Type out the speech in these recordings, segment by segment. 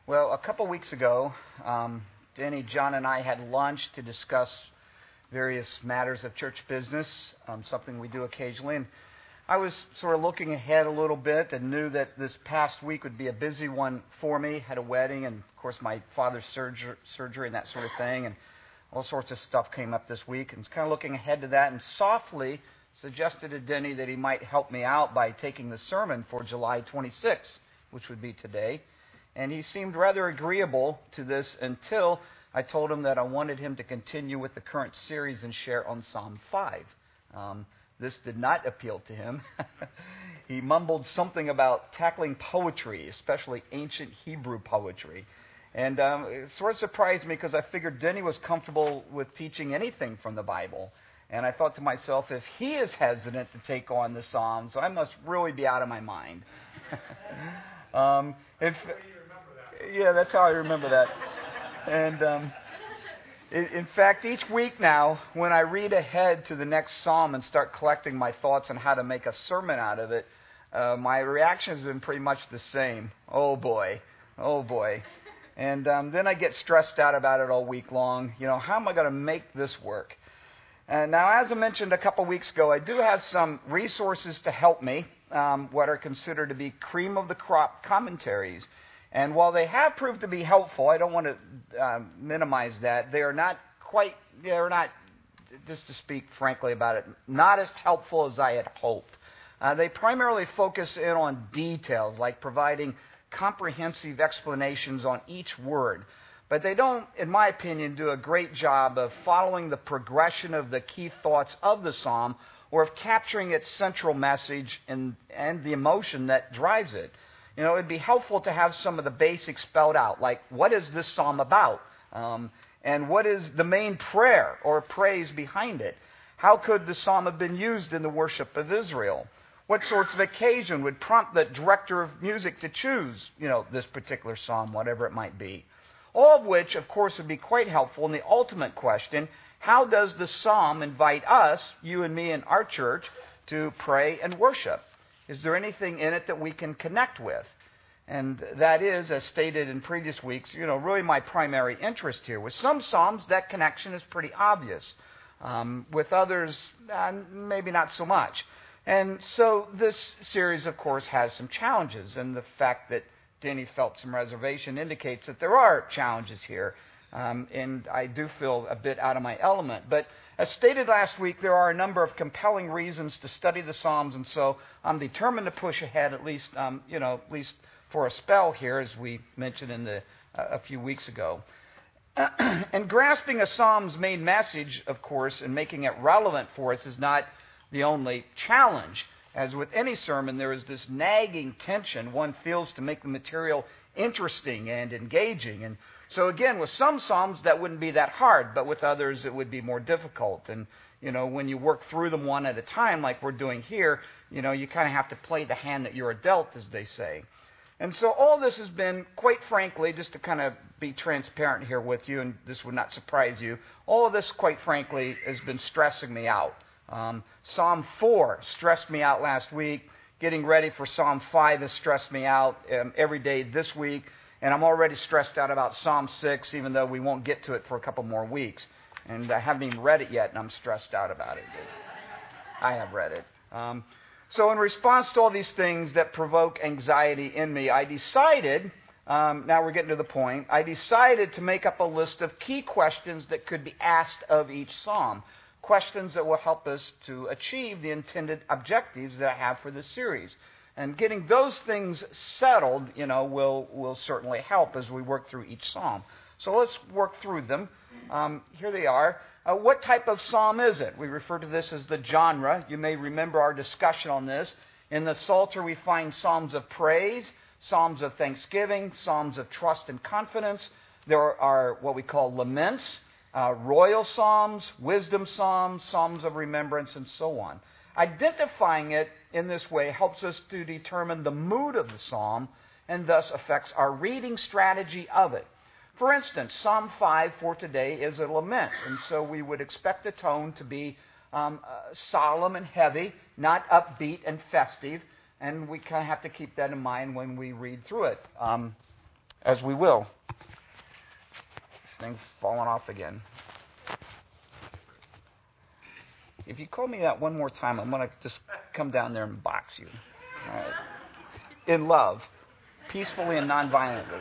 Well, a couple weeks ago, Danny, John, and I had lunch to discuss various matters of church business, something we do occasionally. And I was sort of looking ahead a little bit and knew that this past week would be a busy one for me. Had a wedding and, of course, my father's surgery and that sort of thing. And all sorts of stuff came up this week. And was kind of looking ahead to that and softly suggested to Denny that he might help me out by taking the sermon for July 26th, which would be today. And he seemed rather agreeable to this until I told him that I wanted him to continue with the current series and share on Psalm 5. This did not appeal to him. He mumbled something about tackling poetry, especially ancient Hebrew poetry. And it sort of surprised me because I figured Denny was comfortable with teaching anything from the Bible. And I thought to myself, if he is hesitant to take on the Psalms, I must really be out of my mind. Yeah, that's how I remember that. And in fact, each week now, when I read ahead to the next psalm and start collecting my thoughts on how to make a sermon out of it, my reaction has been pretty much the same. Oh boy. And then I get stressed out about it all week long. You know, how am I going to make this work? And now, as I mentioned a couple weeks ago, I do have some resources to help me, what are considered to be cream of the crop commentaries. And while they have proved to be helpful, I don't want to minimize that. They're not, just to speak frankly about it, not as helpful as I had hoped. They primarily focus in on details, like providing comprehensive explanations on each word. But they don't, in my opinion, do a great job of following the progression of the key thoughts of the psalm or of capturing its central message and the emotion that drives it. You know, it'd be helpful to have some of the basics spelled out, like what is this psalm about? And what is the main prayer or praise behind it? How could the psalm have been used in the worship of Israel? What sorts of occasion would prompt the director of music to choose, this particular psalm, whatever it might be? All of which, of course, would be quite helpful in the ultimate question, how does the psalm invite us, you and me and our church, to pray and worship? Is there anything in it that we can connect with? And that is, as stated in previous weeks, really my primary interest here. With some psalms, that connection is pretty obvious. With others, maybe not so much. And so this series, of course, has some challenges. And the fact that Denny felt some reservation indicates that there are challenges here. And I do feel a bit out of my element. But as stated last week, there are a number of compelling reasons to study the Psalms, and so I'm determined to push ahead at least for a spell here, as we mentioned a few weeks ago. And grasping a Psalm's main message, of course, and making it relevant for us is not the only challenge. As with any sermon, there is this nagging tension one feels to make the material interesting and engaging. And so again, with some psalms, that wouldn't be that hard, but with others, it would be more difficult. And, when you work through them one at a time, like we're doing here, you kind of have to play the hand that you're dealt, as they say. And so all this has been, quite frankly, just to kind of be transparent here with you, and this would not surprise you, all of this, quite frankly, has been stressing me out. Psalm 4 stressed me out last week. Getting ready for Psalm 5 has stressed me out every day this week. And I'm already stressed out about Psalm 6, even though we won't get to it for a couple more weeks. And I haven't even read it yet, and I'm stressed out about it. I have read it. So in response to all these things that provoke anxiety in me, I decided, now we're getting to the point, I decided to make up a list of key questions that could be asked of each psalm. Questions that will help us to achieve the intended objectives that I have for this series. And getting those things settled, will certainly help as we work through each psalm. So let's work through them. Here they are. What type of psalm is it? We refer to this as the genre. You may remember our discussion on this. In the Psalter, we find psalms of praise, psalms of thanksgiving, psalms of trust and confidence. There are what we call laments, royal psalms, wisdom psalms, psalms of remembrance, and so on. Identifying it in this way helps us to determine the mood of the psalm and thus affects our reading strategy of it. For instance, Psalm 5 for today is a lament, and so we would expect the tone to be solemn and heavy, not upbeat and festive, and we kind of have to keep that in mind when we read through it. as we will. This thing's falling off again. If you call me that one more time, I'm going to just come down there and box you. All right? In love, peacefully and non-violently.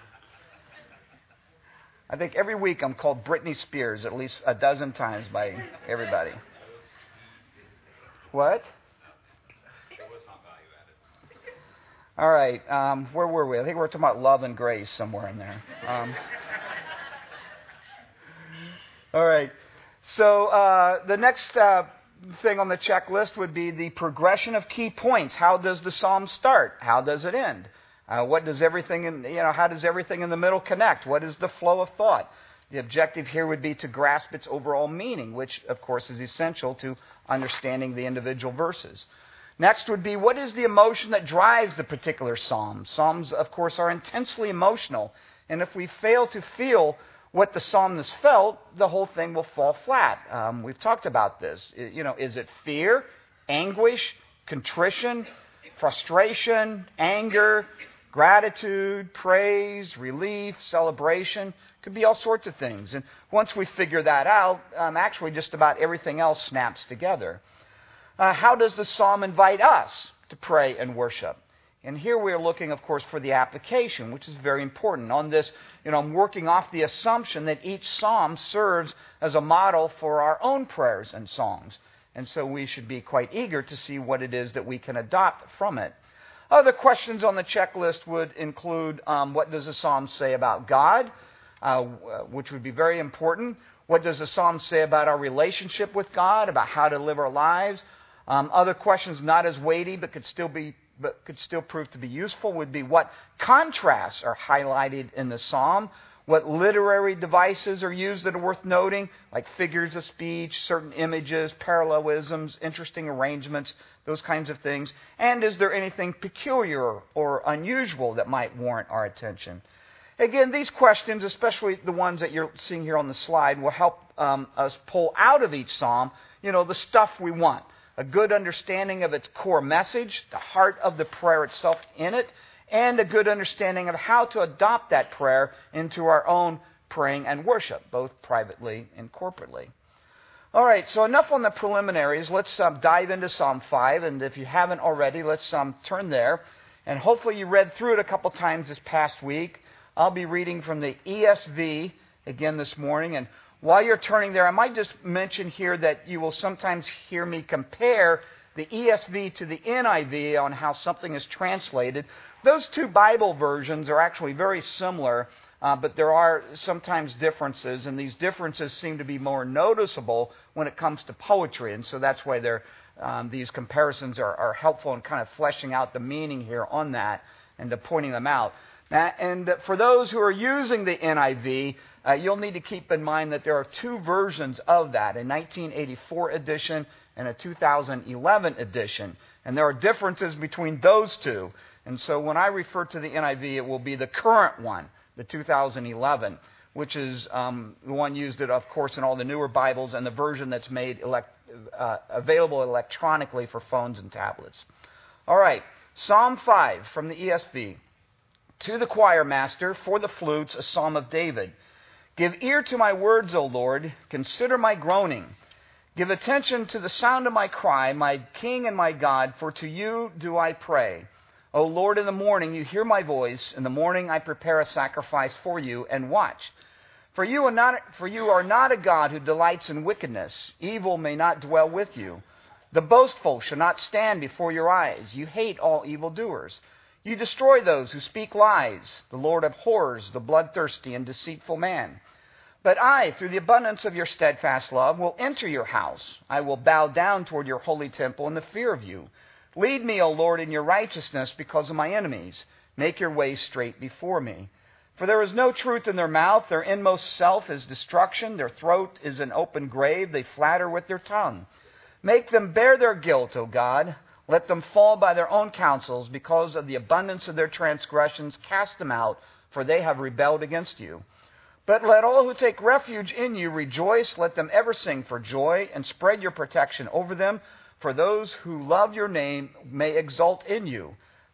I think every week I'm called Britney Spears at least a dozen times by everybody. What? All right. Where were we? I think we were talking about love and grace somewhere in there. All right. So the next thing on the checklist would be the progression of key points. How does the psalm start? How does it end? What does everything how does everything in the middle connect? What is the flow of thought? The objective here would be to grasp its overall meaning, which, of course, is essential to understanding the individual verses. Next would be, what is the emotion that drives the particular psalm? Psalms, of course, are intensely emotional, and if we fail to feel what the psalmist felt, the whole thing will fall flat. We've talked about this. Is it fear, anguish, contrition, frustration, anger, gratitude, praise, relief, celebration? Could be all sorts of things. And once we figure that out, actually just about everything else snaps together. How does the psalm invite us to pray and worship? And here we are looking, of course, for the application, which is very important. On this, I'm working off the assumption that each psalm serves as a model for our own prayers and songs. And so we should be quite eager to see what it is that we can adopt from it. Other questions on the checklist would include, what does the psalm say about God, which would be very important. What does the psalm say about our relationship with God, about how to live our lives? Other questions not as weighty but could still prove to be useful would be, what contrasts are highlighted in the psalm? What literary devices are used that are worth noting, like figures of speech, certain images, parallelisms, interesting arrangements, those kinds of things? And is there anything peculiar or unusual that might warrant our attention? Again, these questions, especially the ones that you're seeing here on the slide, will help us pull out of each psalm, the stuff we want. A good understanding of its core message, the heart of the prayer itself in it, and a good understanding of how to adopt that prayer into our own praying and worship, both privately and corporately. All right, so enough on the preliminaries. Let's dive into Psalm 5, and if you haven't already, let's turn there. And hopefully you read through it a couple times this past week. I'll be reading from the ESV again this morning, and while you're turning there, I might just mention here that you will sometimes hear me compare the ESV to the NIV on how something is translated. Those two Bible versions are actually very similar, but there are sometimes differences, and these differences seem to be more noticeable when it comes to poetry, and so that's why these comparisons are helpful in kind of fleshing out the meaning here on that and to pointing them out. And for those who are using the NIV, you'll need to keep in mind that there are two versions of that, a 1984 edition and a 2011 edition. And there are differences between those two. And so when I refer to the NIV, it will be the current one, the 2011, which is the one used, of course, in all the newer Bibles, and the version that's made available electronically for phones and tablets. All right, Psalm 5 from the ESV. To the choir master, for the flutes, a psalm of David. Give ear to my words, O Lord. Consider my groaning. Give attention to the sound of my cry, my King and my God, for to you do I pray. O Lord, in the morning you hear my voice. In the morning I prepare a sacrifice for you and watch. For you are not a God who delights in wickedness. Evil may not dwell with you. The boastful shall not stand before your eyes. You hate all evildoers. You destroy those who speak lies. The Lord abhors the bloodthirsty and deceitful man. But I, through the abundance of your steadfast love, will enter your house. I will bow down toward your holy temple in the fear of you. Lead me, O Lord, in your righteousness because of my enemies. Make your way straight before me. For there is no truth in their mouth. Their inmost self is destruction. Their throat is an open grave. They flatter with their tongue. Make them bear their guilt, O God. Let them fall by their own counsels. Because of the abundance of their transgressions, cast them out, for they have rebelled against you. But let all who take refuge in you rejoice. Let them ever sing for joy, and spread your protection over them. For those who love your name may exult in you.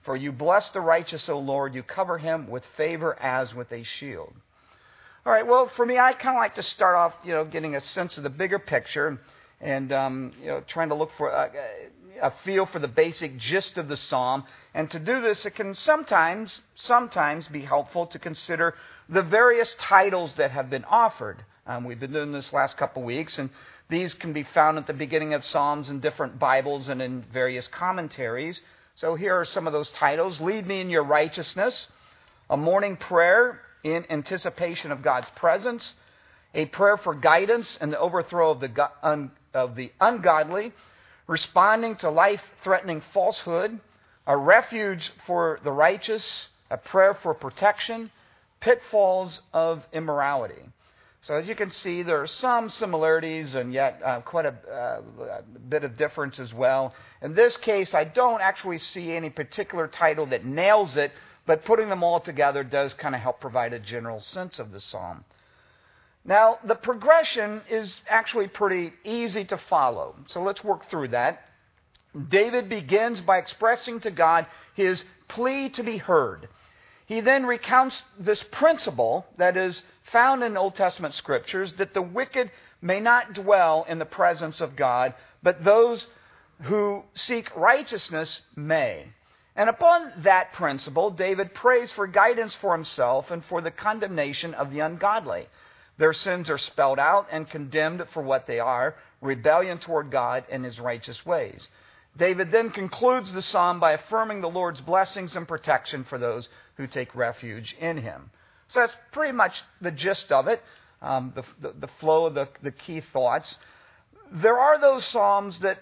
For you bless the righteous, O Lord. You cover him with favor as with a shield. All right, well, for me, I kind of like to start off, getting a sense of the bigger picture and, trying to look for a feel for the basic gist of the psalm. And to do this, it can sometimes be helpful to consider the various titles that have been offered. We've been doing this last couple weeks, and these can be found at the beginning of Psalms in different Bibles and in various commentaries. So here are some of those titles. Lead me in your righteousness, a morning prayer in anticipation of God's presence, a prayer for guidance and the overthrow of the ungodly, responding to life-threatening falsehood, a refuge for the righteous, a prayer for protection, pitfalls of immorality. So as you can see, there are some similarities and yet quite a bit of difference as well. In this case, I don't actually see any particular title that nails it, but putting them all together does kind of help provide a general sense of the psalm. Now, the progression is actually pretty easy to follow. So let's work through that. David begins by expressing to God his plea to be heard. He then recounts this principle that is found in Old Testament scriptures, that the wicked may not dwell in the presence of God, but those who seek righteousness may. And upon that principle, David prays for guidance for himself and for the condemnation of the ungodly. Their sins are spelled out and condemned for what they are, rebellion toward God and his righteous ways. David then concludes the psalm by affirming the Lord's blessings and protection for those who take refuge in him. So that's pretty much the gist of it, the flow of the key thoughts. There are those psalms that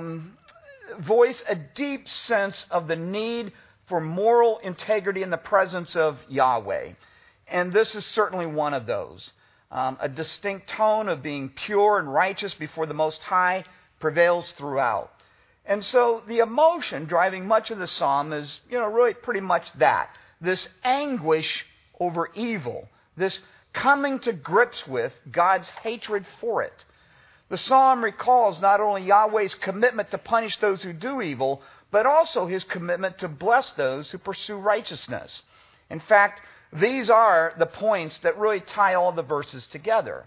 voice a deep sense of the need for moral integrity in the presence of Yahweh. And this is certainly one of those. A distinct tone of being pure and righteous before the Most High prevails throughout. And so the emotion driving much of the psalm is, really pretty much that. This anguish over evil. This coming to grips with God's hatred for it. The psalm recalls not only Yahweh's commitment to punish those who do evil, but also his commitment to bless those who pursue righteousness. In fact, these are the points that really tie all the verses together.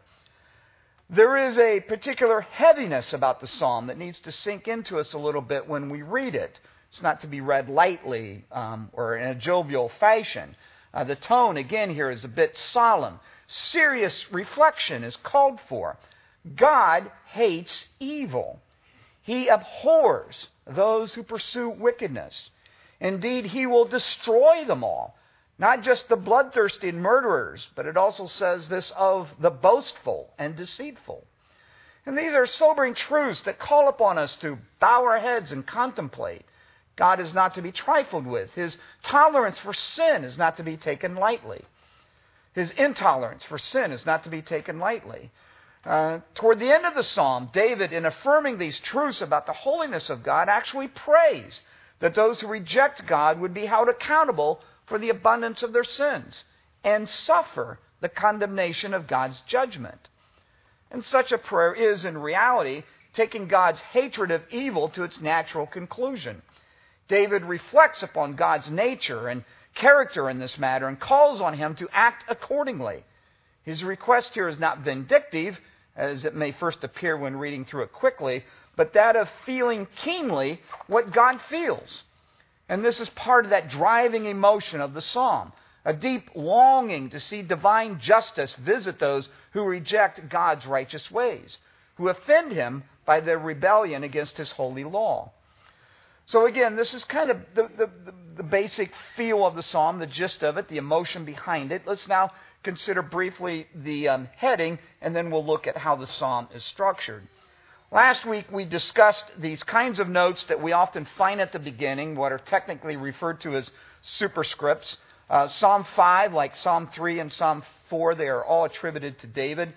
There is a particular heaviness about the psalm that needs to sink into us a little bit when we read it. It's not to be read lightly or in a jovial fashion. The tone, again, here is a bit solemn. Serious reflection is called for. God hates evil. He abhors those who pursue wickedness. Indeed, he will destroy them all. Not just the bloodthirsty and murderers, but it also says this of the boastful and deceitful. And these are sobering truths that call upon us to bow our heads and contemplate. God is not to be trifled with. His tolerance for sin is not to be taken lightly. His intolerance for sin is not to be taken lightly. Toward the end of the psalm, David, in affirming these truths about the holiness of God, actually prays that those who reject God would be held accountable for the abundance of their sins and suffer the condemnation of God's judgment. And such a prayer is, in reality, taking God's hatred of evil to its natural conclusion. David reflects upon God's nature and character in this matter and calls on him to act accordingly. His request here is not vindictive, as it may first appear when reading through it quickly, but that of feeling keenly what God feels. And this is part of that driving emotion of the psalm, a deep longing to see divine justice visit those who reject God's righteous ways, who offend him by their rebellion against his holy law. So again, this is kind of the basic feel of the psalm, the gist of it, the emotion behind it. Let's now consider briefly the heading, and then we'll look at how the psalm is structured. Last week we discussed these kinds of notes that we often find at the beginning, what are technically referred to as superscripts. Psalm 5, like Psalm 3 and Psalm 4, they are all attributed to David.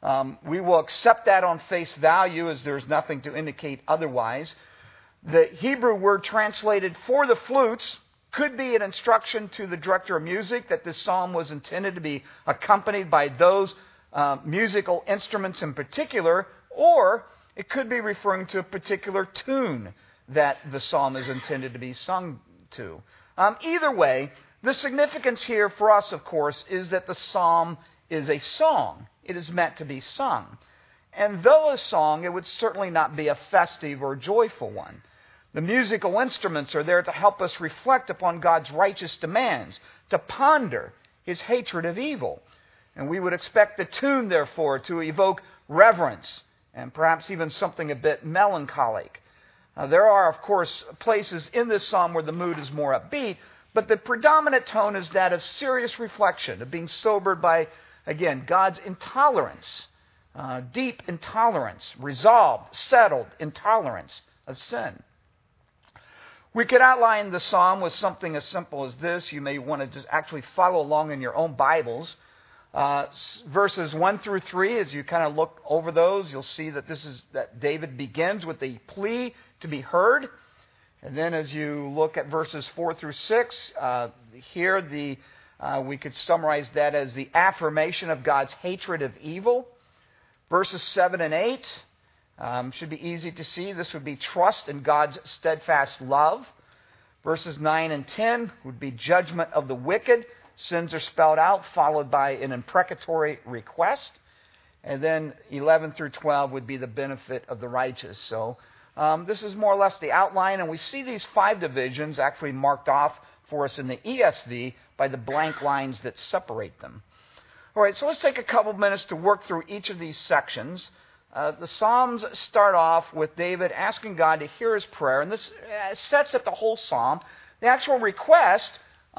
We will accept that on face value, as there's nothing to indicate otherwise. The Hebrew word translated for the flutes could be an instruction to the director of music that this psalm was intended to be accompanied by those musical instruments in particular, or it could be referring to a particular tune that the psalm is intended to be sung to. Either way, the significance here for us, of course, is that the psalm is a song. It is meant to be sung. And though a song, it would certainly not be a festive or joyful one. The musical instruments are there to help us reflect upon God's righteous demands, to ponder His hatred of evil. And we would expect the tune, therefore, to evoke reverence and perhaps even something a bit melancholic. There are, of course, places in this psalm where the mood is more upbeat, but the predominant tone is that of serious reflection, of being sobered by, again, God's intolerance, deep intolerance, resolved, settled intolerance of sin. We could outline the psalm with something as simple as this. You may want to just actually follow along in your own Bibles. Verses 1 through 3, as you kind of look over those, you'll see that David begins with a plea to be heard. And then as you look at verses 4 through 6, here we could summarize that as the affirmation of God's hatred of evil. Verses 7 and 8 should be easy to see. This would be trust in God's steadfast love. Verses 9 and 10 would be judgment of the wicked. Sins are spelled out, followed by an imprecatory request. And then 11 through 12 would be the benefit of the righteous. So this is more or less the outline, and we see these 5 divisions actually marked off for us in the ESV by the blank lines that separate them. All right, so let's take a couple minutes to work through each of these sections. The Psalms start off with David asking God to hear his prayer, and this sets up the whole psalm. The actual request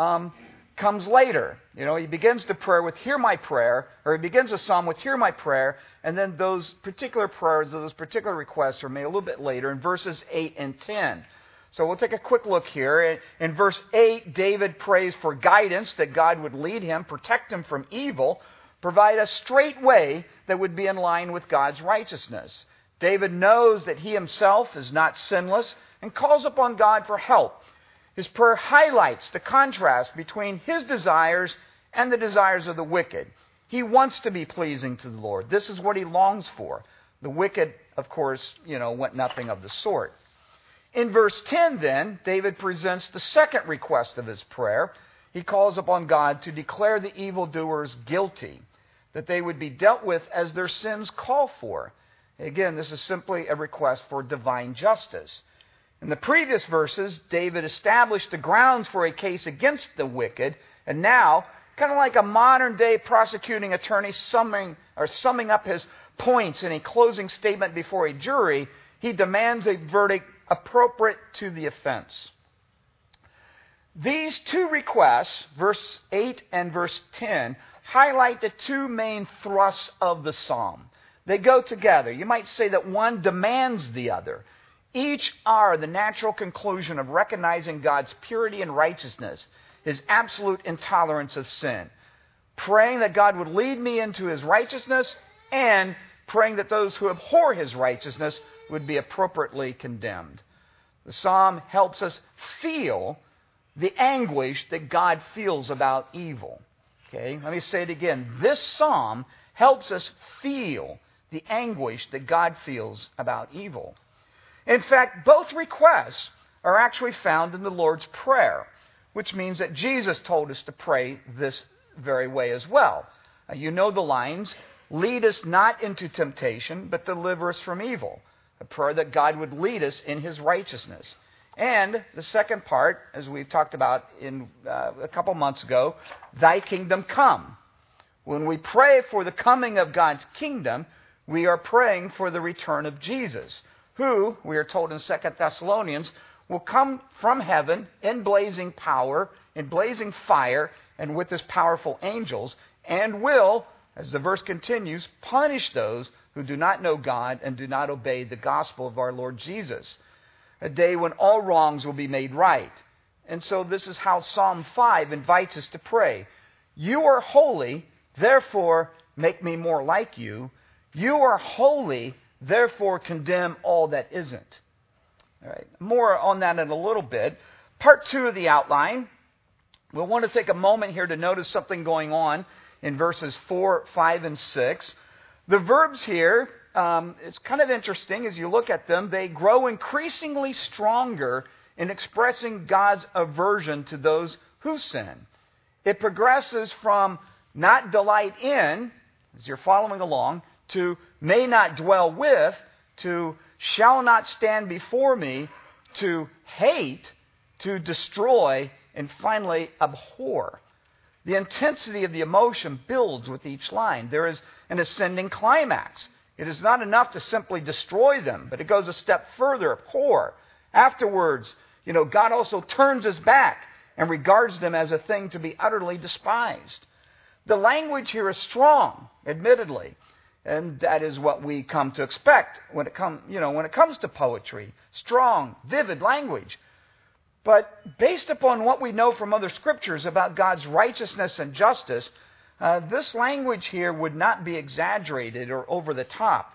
comes later. You know, he begins the prayer with "Hear my prayer," or he begins the psalm with "Hear my prayer," and then those particular prayers, those particular requests are made a little bit later in verses 8 and 10. So we'll take a quick look here. In verse 8, David prays for guidance, that God would lead him, protect him from evil, provide a straight way that would be in line with God's righteousness. David knows that he himself is not sinless and calls upon God for help. His prayer highlights the contrast between his desires and the desires of the wicked. He wants to be pleasing to the Lord. This is what he longs for. The wicked, of course, want nothing of the sort. In verse 10, then, David presents the second request of his prayer. He calls upon God to declare the evildoers guilty, that they would be dealt with as their sins call for. Again, this is simply a request for divine justice. In the previous verses, David established the grounds for a case against the wicked, and now, kind of like a modern-day prosecuting attorney summing up his points in a closing statement before a jury, he demands a verdict appropriate to the offense. These 2 requests, verse 8 and verse 10, highlight the 2 main thrusts of the psalm. They go together. You might say that one demands the other. Each are the natural conclusion of recognizing God's purity and righteousness, His absolute intolerance of sin, praying that God would lead me into His righteousness, and praying that those who abhor His righteousness would be appropriately condemned. The psalm helps us feel the anguish that God feels about evil. Okay, let me say it again. This psalm helps us feel the anguish that God feels about evil. In fact, both requests are actually found in the Lord's Prayer, which means that Jesus told us to pray this very way as well. You know the lines, "Lead us not into temptation, but deliver us from evil." A prayer that God would lead us in His righteousness. And the second part, as we've talked about in a couple months ago, "Thy kingdom come." When we pray for the coming of God's kingdom, we are praying for the return of Jesus, who, we are told in 2 Thessalonians, will come from heaven in blazing power, in blazing fire, and with His powerful angels, and will, as the verse continues, punish those who do not know God and do not obey the gospel of our Lord Jesus. A day when all wrongs will be made right. And so this is how Psalm 5 invites us to pray. "You are holy, therefore make me more like you. You are holy, therefore condemn all that isn't." All right. More on that in a little bit. Part 2 of the outline. We'll want to take a moment here to notice something going on in verses 4, 5, and 6. The verbs here, it's kind of interesting as you look at them. They grow increasingly stronger in expressing God's aversion to those who sin. It progresses from not delight in, as you're following along, to may not dwell with, to shall not stand before me, to hate, to destroy, and finally abhor. The intensity of the emotion builds with each line. There is an ascending climax. It is not enough to simply destroy them, but it goes a step further, abhor. Afterwards, God also turns his back and regards them as a thing to be utterly despised. The language here is strong, admittedly, and that is what we come to expect when it comes to poetry. Strong, vivid language. But based upon what we know from other scriptures about God's righteousness and justice, this language here would not be exaggerated or over the top.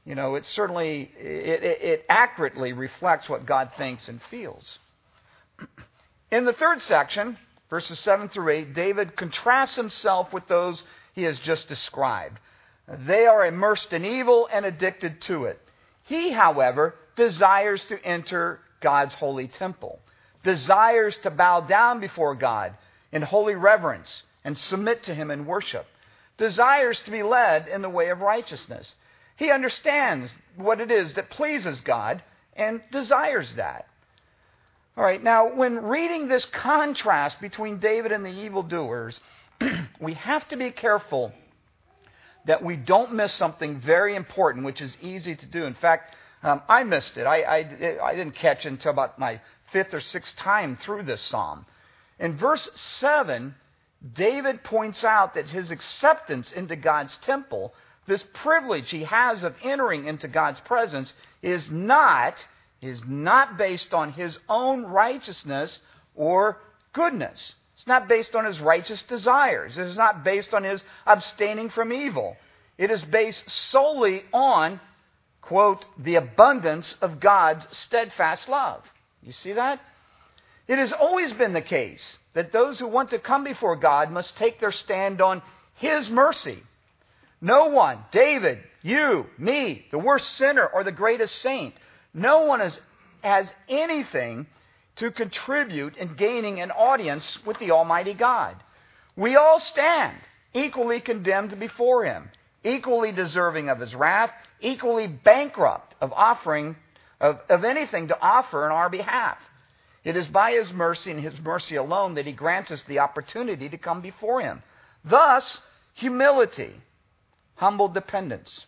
It accurately reflects what God thinks and feels. In the third section, verses 7 through 8, David contrasts himself with those he has just described. They are immersed in evil and addicted to it. He, however, desires to enter God's holy temple, desires to bow down before God in holy reverence and submit to him in worship, desires to be led in the way of righteousness. He understands what it is that pleases God and desires that. All right, now when reading this contrast between David and the evildoers, we have to be careful that we don't miss something very important, which is easy to do. In fact, I missed it. I didn't catch it until about my fifth or sixth time through this psalm. In verse 7, David points out that his acceptance into God's temple, this privilege he has of entering into God's presence, is not based on his own righteousness or goodness. It's not based on his righteous desires. It is not based on his abstaining from evil. It is based solely on, quote, the abundance of God's steadfast love. You see that? It has always been the case that those who want to come before God must take their stand on his mercy. No one, David, you, me, the worst sinner or the greatest saint, no one has anything to contribute in gaining an audience with the Almighty God. We all stand equally condemned before him, equally deserving of his wrath, equally bankrupt of anything to offer in our behalf. It is by his mercy and his mercy alone that he grants us the opportunity to come before him. Thus, humility, humble dependence.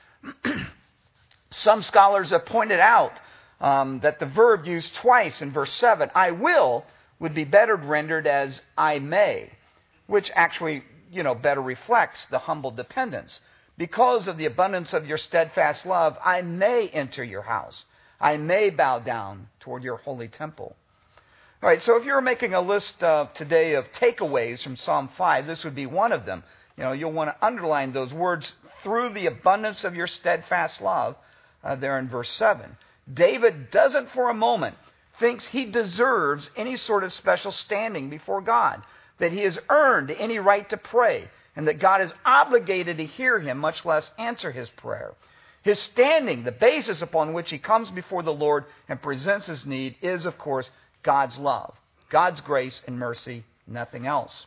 Some scholars have pointed out that the verb used twice in verse 7, I will, would be better rendered as I may, which actually, better reflects the humble dependence. Because of the abundance of your steadfast love, I may enter your house. I may bow down toward your holy temple. All right, so if you're making a list today of takeaways from Psalm 5, this would be one of them. You'll want to underline those words, through the abundance of your steadfast love, there in verse 7. David doesn't for a moment thinks he deserves any sort of special standing before God, that he has earned any right to pray, and that God is obligated to hear him, much less answer his prayer. His standing, the basis upon which he comes before the Lord and presents his need, is, of course, God's love, God's grace and mercy, nothing else.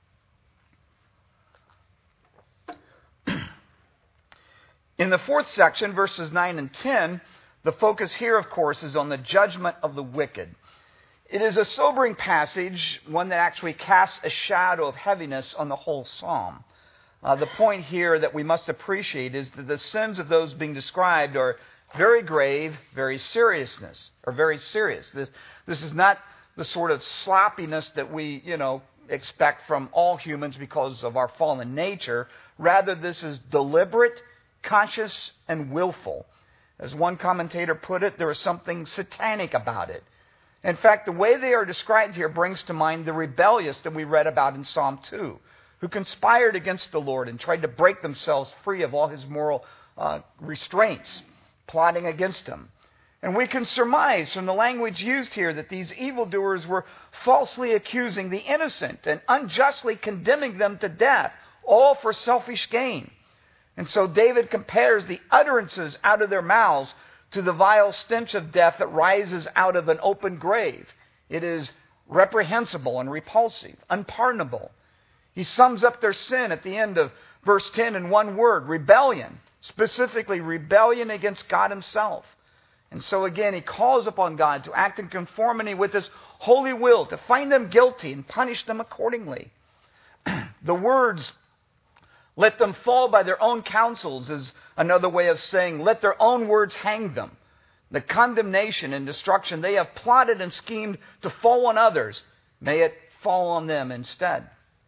In the fourth section, verses 9 and 10, the focus here, of course, is on the judgment of the wicked. It is a sobering passage, one that actually casts a shadow of heaviness on the whole psalm. The point here that we must appreciate is that the sins of those being described are very grave, very serious. This is not the sort of sloppiness that we, expect from all humans because of our fallen nature. Rather, this is deliberate, conscious, and willful. As one commentator put it, there is something satanic about it. In fact, the way they are described here brings to mind the rebellious that we read about in Psalm 2, who conspired against the Lord and tried to break themselves free of all his moral restraints, plotting against him. And we can surmise from the language used here that these evildoers were falsely accusing the innocent and unjustly condemning them to death, all for selfish gain. And so David compares the utterances out of their mouths to the vile stench of death that rises out of an open grave. It is reprehensible and repulsive, unpardonable. He sums up their sin at the end of verse 10 in one word, rebellion, specifically rebellion against God himself. And so again, he calls upon God to act in conformity with his holy will, to find them guilty and punish them accordingly. The words, let them fall by their own counsels, is another way of saying, let their own words hang them. The condemnation and destruction they have plotted and schemed to fall on others, may it fall on them instead.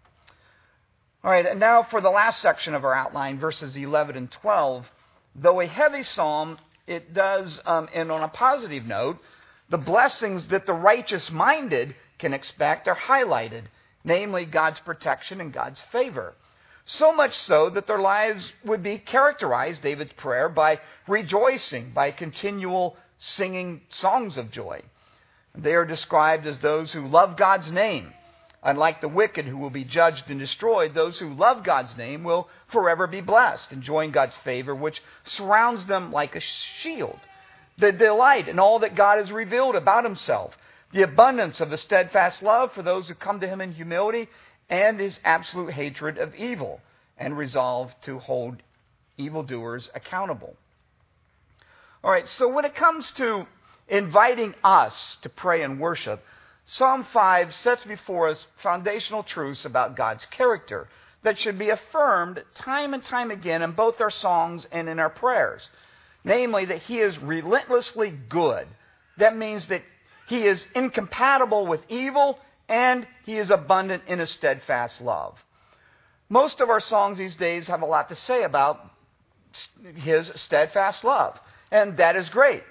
All right, and now for the last section of our outline, verses 11 and 12. Though a heavy psalm, it does, and on a positive note, the blessings that the righteous-minded can expect are highlighted, namely God's protection and God's favor. So much so that their lives would be characterized, David's prayer, by rejoicing, by continual singing songs of joy. They are described as those who love God's name. Unlike the wicked who will be judged and destroyed, those who love God's name will forever be blessed, enjoying God's favor, which surrounds them like a shield. The delight in all that God has revealed about himself, the abundance of his steadfast love for those who come to him in humility, and his absolute hatred of evil, and resolve to hold evildoers accountable. All right, so when it comes to inviting us to pray and worship, Psalm 5 sets before us foundational truths about God's character that should be affirmed time and time again in both our songs and in our prayers. Namely, that he is relentlessly good. That means that he is incompatible with evil and he is abundant in his steadfast love. Most of our songs these days have a lot to say about his steadfast love, and that is great.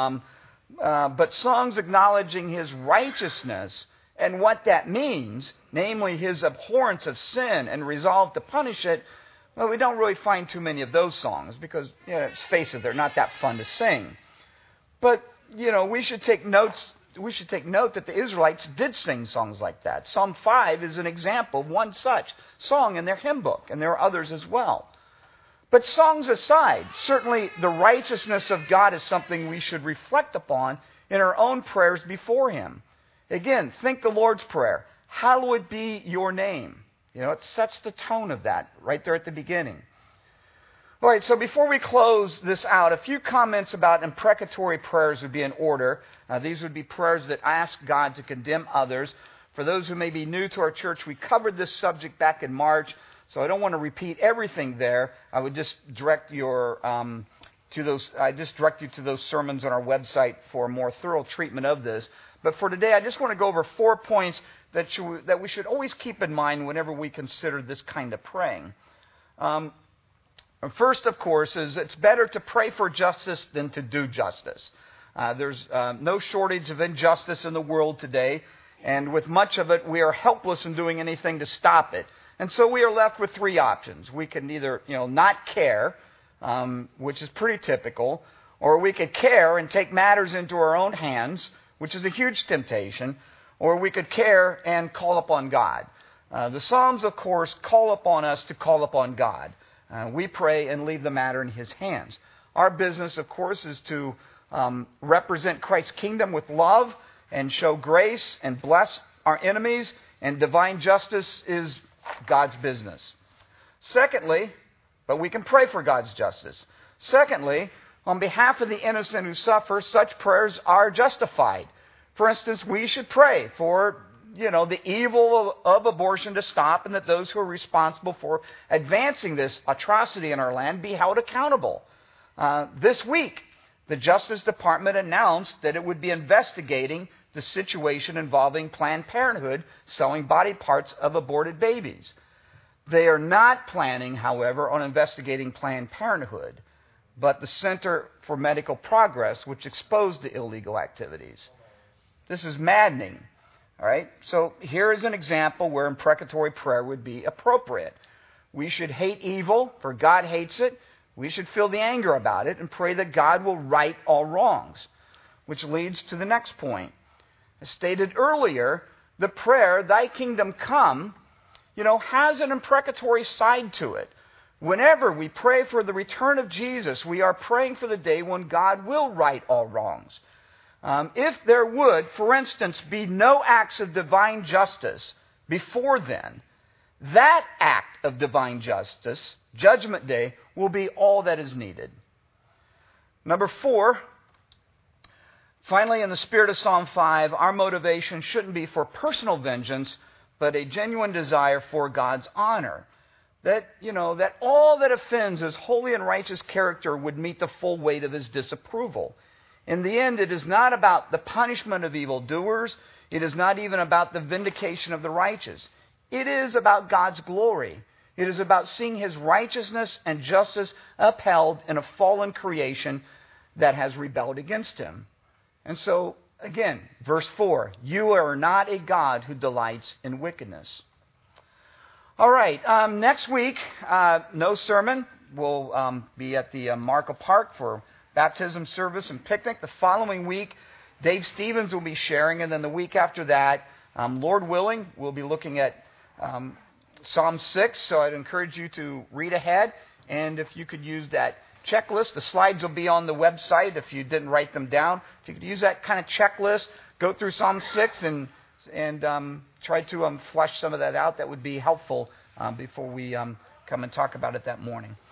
But songs acknowledging his righteousness and what that means, namely his abhorrence of sin and resolve to punish it, well, we don't really find too many of those songs because, let's face it, they're not that fun to sing. But, we should take note that the Israelites did sing songs like that. Psalm 5 is an example of one such song in their hymn book, and there are others as well. But songs aside, certainly the righteousness of God is something we should reflect upon in our own prayers before him. Again, think the Lord's Prayer. Hallowed be your name. It sets the tone of that right there at the beginning. All right, so before we close this out, a few comments about imprecatory prayers would be in order. These would be prayers that ask God to condemn others. For those who may be new to our church, we covered this subject back in March, so I don't want to repeat everything there. I would just direct you to those sermons on our website for a more thorough treatment of this. But for today, I just want to go over 4 points that we should always keep in mind whenever we consider this kind of praying. First, of course, is it's better to pray for justice than to do justice. There's no shortage of injustice in the world today, and with much of it, we are helpless in doing anything to stop it. And so we are left with 3 options. We can either, not care, which is pretty typical, or we could care and take matters into our own hands, which is a huge temptation, or we could care and call upon God. The Psalms, of course, call upon us to call upon God. We pray and leave the matter in his hands. Our business, of course, is to represent Christ's kingdom with love and show grace and bless our enemies, and divine justice is God's business. Secondly, but we can pray for God's justice. Secondly, on behalf of the innocent who suffer, such prayers are justified. For instance, we should pray for the evil of abortion to stop, and that those who are responsible for advancing this atrocity in our land be held accountable. This week, the Justice Department announced that it would be investigating the situation involving Planned Parenthood selling body parts of aborted babies. They are not planning, however, on investigating Planned Parenthood, but the Center for Medical Progress, which exposed the illegal activities. This is maddening. All right? So here is an example where imprecatory prayer would be appropriate. We should hate evil, for God hates it. We should feel the anger about it and pray that God will right all wrongs, which leads to the next point. As stated earlier, the prayer, thy kingdom come, has an imprecatory side to it. Whenever we pray for the return of Jesus, we are praying for the day when God will right all wrongs. If there would, for instance, be no acts of divine justice before then, that act of divine justice, Judgment Day, will be all that is needed. Number 4, finally, in the spirit of Psalm 5, our motivation shouldn't be for personal vengeance, but a genuine desire for God's honor. That all that offends His holy and righteous character would meet the full weight of His disapproval. In the end, it is not about the punishment of evildoers. It is not even about the vindication of the righteous. It is about God's glory. It is about seeing His righteousness and justice upheld in a fallen creation that has rebelled against Him. And so, again, verse 4, you are not a God who delights in wickedness. All right, next week, no sermon. We'll be at the Markle Park for baptism service and picnic. The following week, Dave Stevens will be sharing, and then the week after that, Lord willing, we'll be looking at Psalm 6. So I'd encourage you to read ahead, and if you could use that checklist, the slides will be on the website if you didn't write them down. If you could use that kind of checklist, go through Psalm 6 and try to flesh some of that out, that would be helpful before we come and talk about it that morning.